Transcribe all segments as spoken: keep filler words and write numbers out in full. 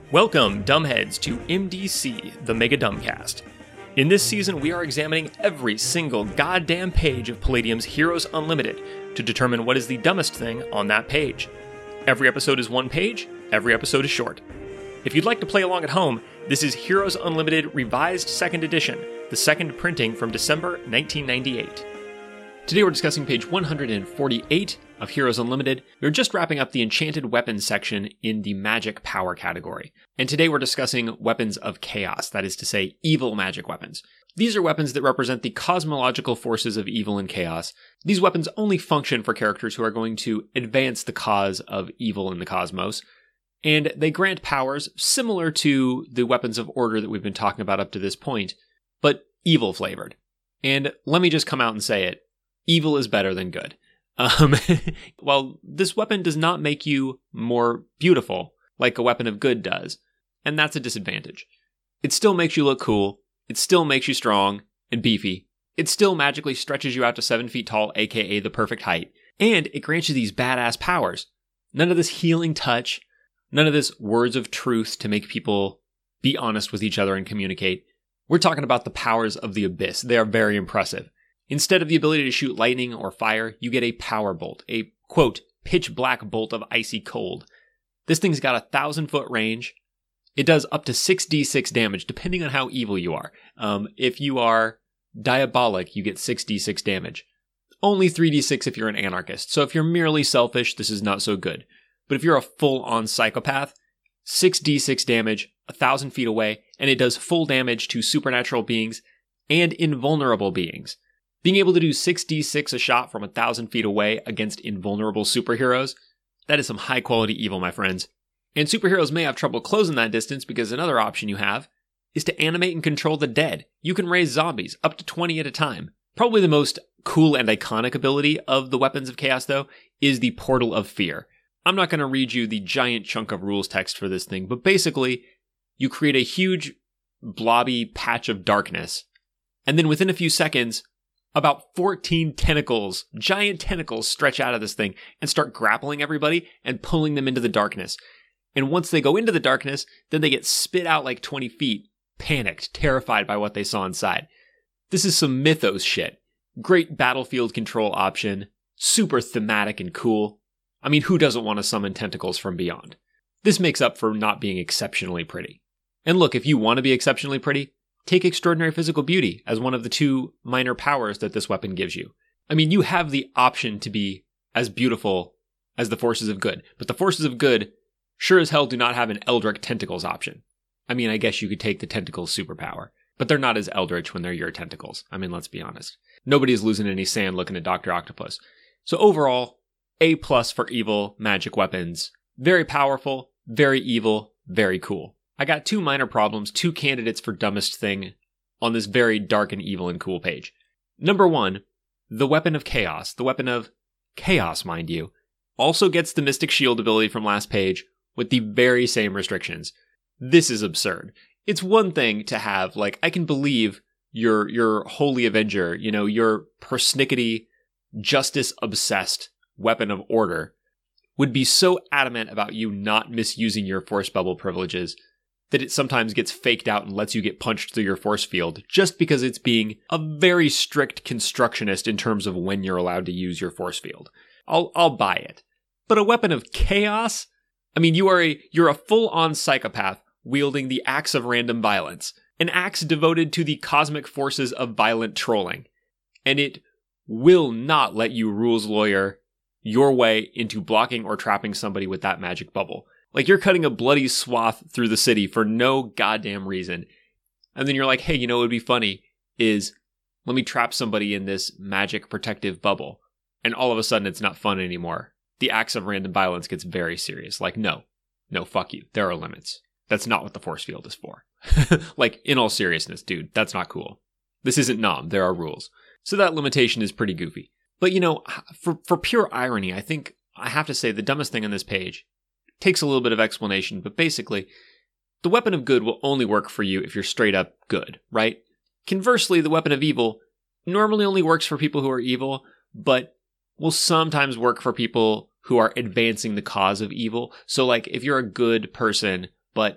Welcome, dumbheads, to M D C, the Mega Dumbcast. In this season, we are examining every single goddamn page of Palladium's Heroes Unlimited to determine what is the dumbest thing on that page. Every episode is one page, every episode is short. If you'd like to play along at home, this is Heroes Unlimited Revised second Edition, the second printing from December nineteen ninety-eight. Today we're discussing page one hundred forty-eight of Heroes Unlimited. We're just wrapping up the Enchanted Weapons section in the Magic Power category. And today we're discussing Weapons of Chaos, that is to say, evil magic weapons. These are weapons that represent the cosmological forces of evil and chaos. These weapons only function for characters who are going to advance the cause of evil in the cosmos. And they grant powers similar to the weapons of order that we've been talking about up to this point, but evil flavored. And let me just come out and say it. Evil is better than good. Um, while this weapon does not make you more beautiful like a weapon of good does, and that's a disadvantage. It still makes you look cool. It still makes you strong and beefy. It still magically stretches you out to seven feet tall, aka the perfect height. And it grants you these badass powers. None of this healing touch. None of this words of truth to make people be honest with each other and communicate. We're talking about the powers of the Abyss. They are very impressive. Instead of the ability to shoot lightning or fire, you get a power bolt, a, quote, pitch black bolt of icy cold. This thing's got a thousand foot range. It does up to six d six damage, depending on how evil you are. Um, if you are diabolic, you get six d six damage. Only three d six if you're an anarchist, so if you're merely selfish, this is not so good. But if you're a full-on psychopath, six d six damage, a thousand feet away, and it does full damage to supernatural beings and invulnerable beings. Being able to do six d six a shot from a thousand feet away against invulnerable superheroes, that is some high quality evil, my friends. And superheroes may have trouble closing that distance because another option you have is to animate and control the dead. You can raise zombies up to twenty at a time. Probably the most cool and iconic ability of the Weapons of Chaos, though, is the Portal of Fear. I'm not going to read you the giant chunk of rules text for this thing, but basically, you create a huge blobby patch of darkness, and then within a few seconds, about fourteen tentacles, giant tentacles, stretch out of this thing and start grappling everybody and pulling them into the darkness. And once they go into the darkness, then they get spit out like twenty feet, panicked, terrified by what they saw inside. This is some Mythos shit. Great battlefield control option, super thematic and cool. I mean, who doesn't want to summon tentacles from beyond? This makes up for not being exceptionally pretty. And look, if you want to be exceptionally pretty, take Extraordinary Physical Beauty as one of the two minor powers that this weapon gives you. I mean, you have the option to be as beautiful as the Forces of Good, but the Forces of Good sure as hell do not have an Eldritch Tentacles option. I mean, I guess you could take the Tentacles superpower, but they're not as Eldritch when they're your tentacles. I mean, let's be honest. Nobody's losing any sand looking at Doctor Octopus. So overall, A plus for evil magic weapons. Very powerful, very evil, very cool. I got two minor problems, two candidates for dumbest thing on this very dark and evil and cool page. Number one, the Weapon of Chaos, the Weapon of Chaos, mind you, also gets the Mystic Shield ability from last page with the very same restrictions. This is absurd. It's one thing to have, like, I can believe your your Holy Avenger, you know, your persnickety, justice-obsessed weapon of order would be so adamant about you not misusing your force bubble privileges that it sometimes gets faked out and lets you get punched through your force field just because it's being a very strict constructionist in terms of when you're allowed to use your force field. I'll I'll buy it. But a weapon of chaos? I mean, you are a you're a full-on psychopath wielding the axe of random violence, an axe devoted to the cosmic forces of violent trolling, and it will not let you rules lawyer your way into blocking or trapping somebody with that magic bubble. Like, you're cutting a bloody swath through the city for no goddamn reason. And then you're like, hey, you know what would be funny is, let me trap somebody in this magic protective bubble. And all of a sudden, it's not fun anymore. The acts of random violence gets very serious. Like, no. No, fuck you. There are limits. That's not what the force field is for. Like, in all seriousness, dude, that's not cool. This isn't Nom. There are rules. So that limitation is pretty goofy. But, you know, for, for pure irony, I think I have to say the dumbest thing on this page takes a little bit of explanation, but basically, the Weapon of Good will only work for you if you're straight up good, right? Conversely, the Weapon of Evil normally only works for people who are evil, but will sometimes work for people who are advancing the cause of evil. So, like, if you're a good person, but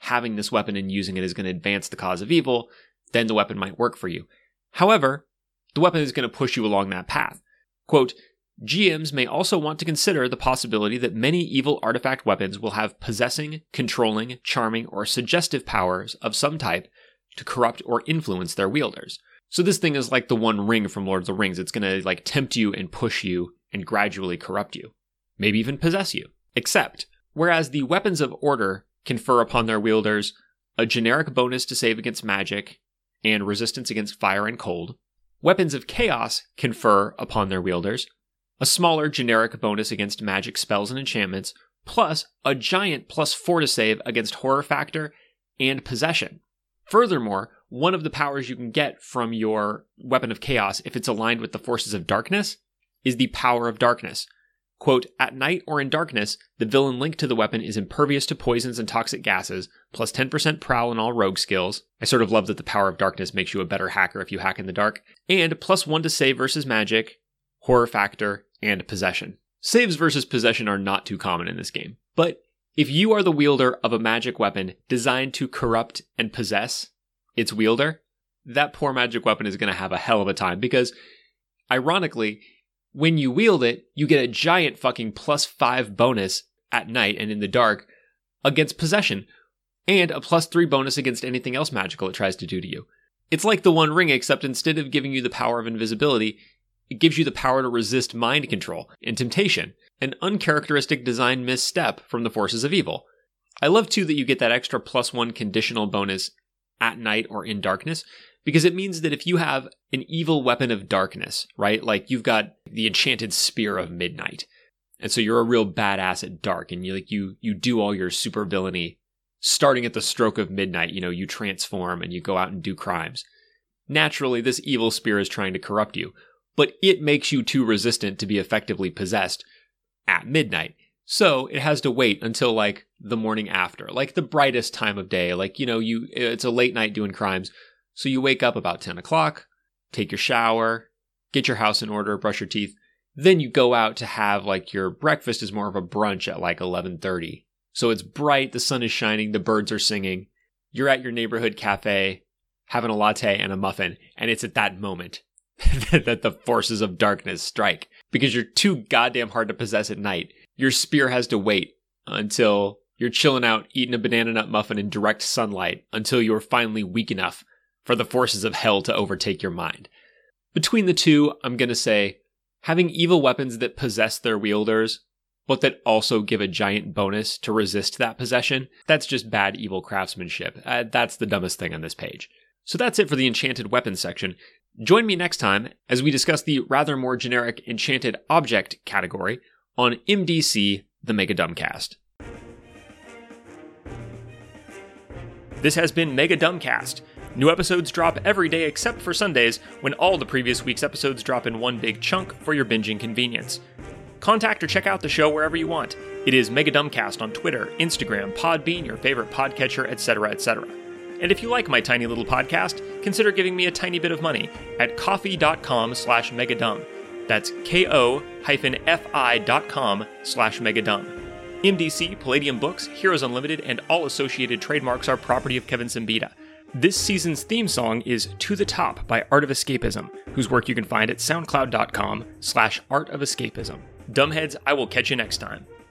having this weapon and using it is going to advance the cause of evil, then the weapon might work for you. However, the weapon is going to push you along that path. Quote, G Ms may also want to consider the possibility that many evil artifact weapons will have possessing, controlling, charming, or suggestive powers of some type to corrupt or influence their wielders. So this thing is like the One Ring from Lord of the Rings. It's going to like tempt you and push you and gradually corrupt you. Maybe even possess you. Except, whereas the weapons of order confer upon their wielders a generic bonus to save against magic and resistance against fire and cold, weapons of chaos confer upon their wielders a smaller generic bonus against magic spells and enchantments, plus a giant plus four to save against horror factor and possession. Furthermore, one of the powers you can get from your weapon of chaos, if it's aligned with the forces of darkness, is the power of darkness. Quote, at night or in darkness, the villain linked to the weapon is impervious to poisons and toxic gases, plus ten percent prowl in all rogue skills. I sort of love that the power of darkness makes you a better hacker if you hack in the dark. And plus one to save versus magic, horror factor, and possession. Saves versus possession are not too common in this game. But if you are the wielder of a magic weapon designed to corrupt and possess its wielder, that poor magic weapon is going to have a hell of a time because, ironically, when you wield it, you get a giant fucking plus five bonus at night and in the dark against possession, and a plus three bonus against anything else magical it tries to do to you. It's like the One Ring, except instead of giving you the power of invisibility, it gives you the power to resist mind control and temptation, an uncharacteristic design misstep from the forces of evil. I love too that you get that extra plus one conditional bonus at night or in darkness, because it means that if you have an evil weapon of darkness, right? Like you've got the enchanted spear of midnight, and so you're a real badass at dark, and you like you you do all your super villainy starting at the stroke of midnight. You know, you transform and you go out and do crimes. Naturally, this evil spear is trying to corrupt you, but it makes you too resistant to be effectively possessed at midnight. So it has to wait until like the morning after, like the brightest time of day. Like, you know, you it's a late night doing crimes. So you wake up about ten o'clock, take your shower, get your house in order, brush your teeth. Then you go out to have like your breakfast is more of a brunch at like eleven thirty. So it's bright, the sun is shining, the birds are singing. You're at your neighborhood cafe having a latte and a muffin. And it's at that moment that the forces of darkness strike, because you're too goddamn hard to possess at night. Your spear has to wait until you're chilling out, eating a banana nut muffin in direct sunlight, until you're finally weak enough for the forces of hell to overtake your mind. Between the two, I'm going to say having evil weapons that possess their wielders, but that also give a giant bonus to resist that possession, that's just bad evil craftsmanship. Uh, that's the dumbest thing on this page. So that's it for the enchanted weapons section. Join me next time as we discuss the rather more generic enchanted object category on M D C, the Mega Dumbcast. This has been Mega Dumbcast. New episodes drop every day except for Sundays, when all the previous week's episodes drop in one big chunk for your binging convenience. Contact or check out the show wherever you want. It is Mega Dumbcast on Twitter, Instagram, Podbean, your favorite podcatcher, et cetera, et cetera. And if you like my tiny little podcast, consider giving me a tiny bit of money at ko-fi.com slash megadumb. That's ko-fi dot com slash megadumb. M D C, Palladium Books, Heroes Unlimited, and all associated trademarks are property of Kevin Simbita. This season's theme song is To the Top by Art of Escapism, whose work you can find at soundcloud.com slash art of escapism. Dumbheads, I will catch you next time.